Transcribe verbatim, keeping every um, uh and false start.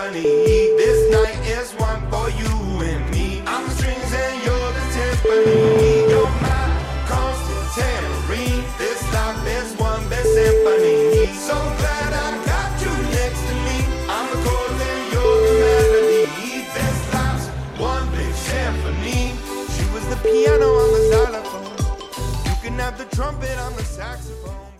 symphony. This night is one for you and me. I'm the strings and you're the timpani. You're my constant tambourine. This life is one big symphony. So glad I got you next to me. I'm the chords and you're the melody. This life's one big symphony. She was the piano on the xylophone. You can have the trumpet on the saxophone.